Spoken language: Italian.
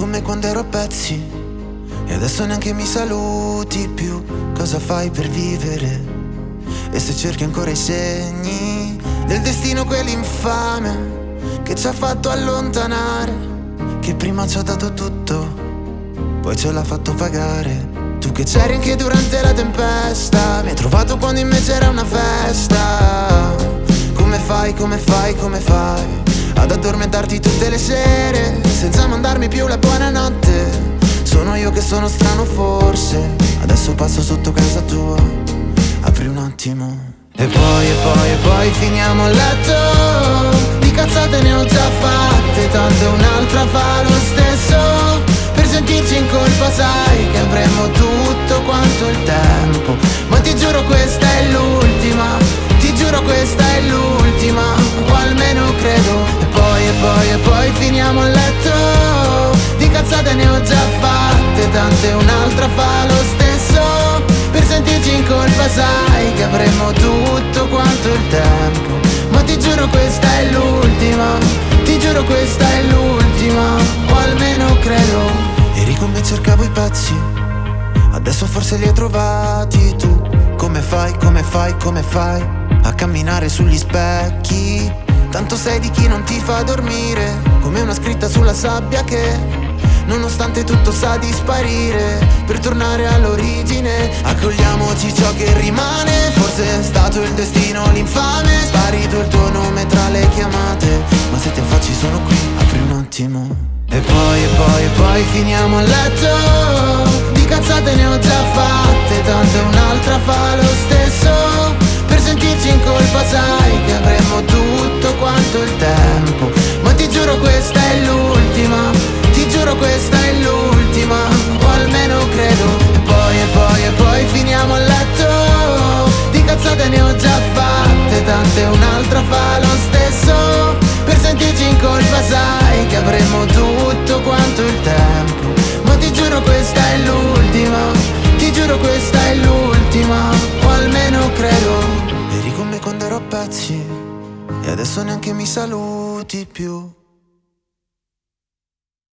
con me quando ero a pezzi e adesso neanche mi saluti più. Cosa fai per vivere? E se cerchi ancora i segni del destino, quell'infame che ci ha fatto allontanare, che prima ci ha dato tutto, poi ce l'ha fatto pagare. Tu che c'eri anche durante la tempesta, mi hai trovato quando invece era una festa. Come fai, come fai, come fai ad addormentarti tutte le sere senza mandarmi più la buonanotte? Sono io che sono strano forse, adesso passo sotto casa tua, apri un attimo. E poi finiamo a letto, di cazzate ne ho già fatte, tanto un'altra fa lo stesso. Per sentirci in colpa sai che avremo tutto quanto il tempo, ma ti giuro questa è l'ultima, ti giuro questa è l'ultima, o almeno credo. E poi finiamo a letto, di cazzate ne ho già fatte, tante un'altra fa lo stesso. Per sentirci in colpa sai che avremo tutto quanto il tempo, ma ti giuro questa è l'ultima, ti giuro questa è l'ultima, o almeno credo. Eri con me, cercavo i pezzi, adesso forse li hai trovati tu. Come fai, come fai, come fai a camminare sugli specchi? Tanto sei di chi non ti fa dormire, come una scritta sulla sabbia che nonostante tutto sa di sparire. Per tornare all'origine accogliamoci ciò che rimane, forse è stato il destino l'infame, sparito il tuo nome tra le chiamate, ma se ti affacci sono qui, apri un attimo. E poi finiamo a letto, di cazzate ne ho già fatte, tanto un'altra fa lo stesso. Per sentirci in colpa sai che avremo tutto quanto il tempo, ma ti giuro questa è l'ultima, ti giuro questa è l'ultima, o almeno credo. E poi finiamo a letto, di cazzate ne ho già fatte, tante un'altra fa lo stesso. Per sentirci in colpa sai che avremo tutto quanto il tempo, ma ti giuro questa è l'ultima, ti giuro questa è l'ultima, o almeno credo. Eri con me quando ero a pezzi e adesso neanche mi saluti più.